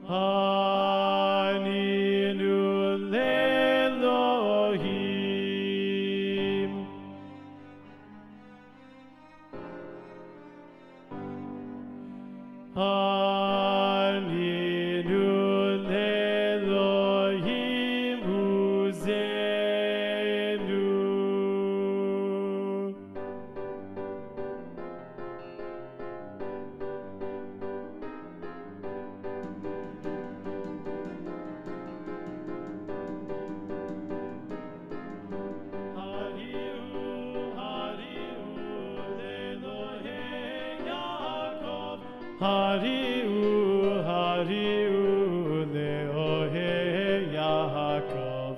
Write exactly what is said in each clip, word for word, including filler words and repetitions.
Haninu le'Elohim. Haninu le'Elohim Uzenu. Hariu, hariu, le'Elohei Yaakov.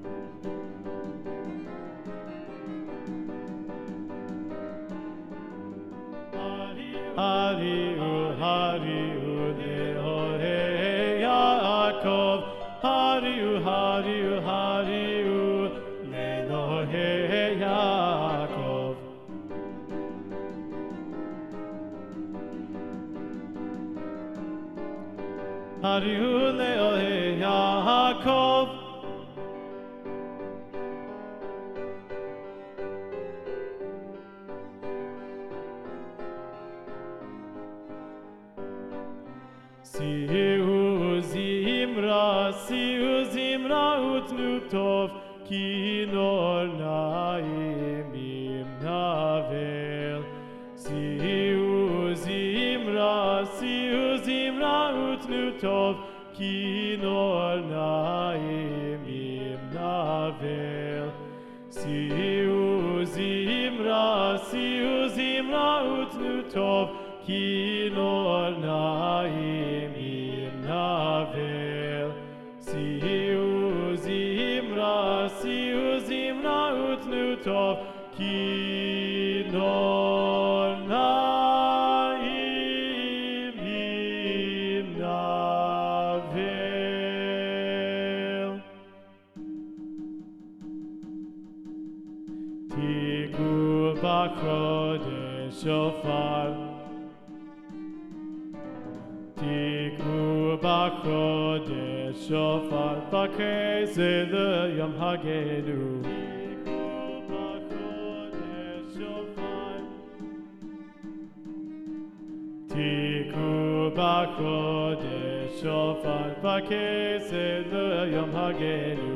Hariu, hariu, le'Elohei Yaakov. Hariu, hariu, hariu, le'Elohei Yaakov. Hariu le'Elohei Yaakov. Si'u zimra, si'u zimra utnu tov, ki nor na'im im navel. Si'u zimra, si'u zimra utnu tov, ki nor na'im im navel. Si'u zimra, si'u zimra utnu tov, ki nor na'im im navel. Si'u zimra, si'u zimra utnu tov, ki nor na'im im navel. Tiku b'chodesh shofar. Tiku b'chodesh shofar, b'kesed Yom Hagenu. Tiku b'chodesh shofar, b'kesed Yom Hagenu.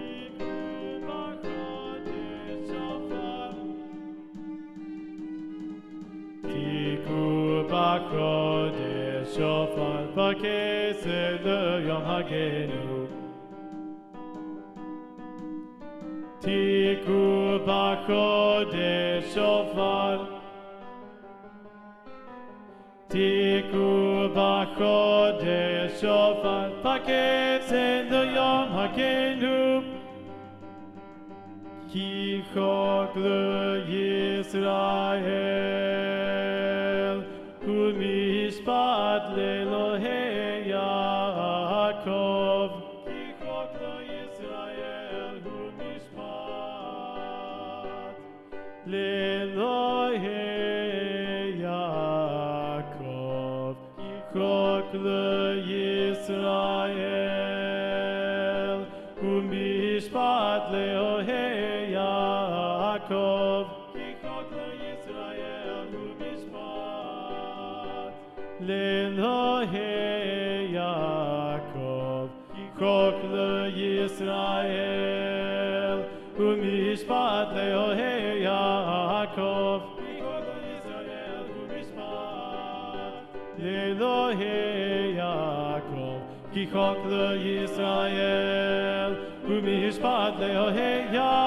Tiku b'chodesh shofar, b'kesed Yom Hagenu. Tiku b'chodesh shofar. Tiku b'chodesh shofar, b'kesed Yom Hagenu. Ki chok le'Yisrael, u'mishpat le'Elohei Yaakov. Ki chok le'Yisrael, u'mishpat le'Elohei Yaakov. Ki chok le'Yisrael, u'mishpat le'Elohei Yaakov. Ki chok le'Yisrael, u'mishpat le'Elohei Yaakov. Ki chok le'Yisrael, u'mishpat le'Elohei Yaakov. Ki chok le'Yisrael, u'mishpat le'Elohei Yaakov. Ki chok le'Yisrael, u'mishpat le'Elohei Yaakov.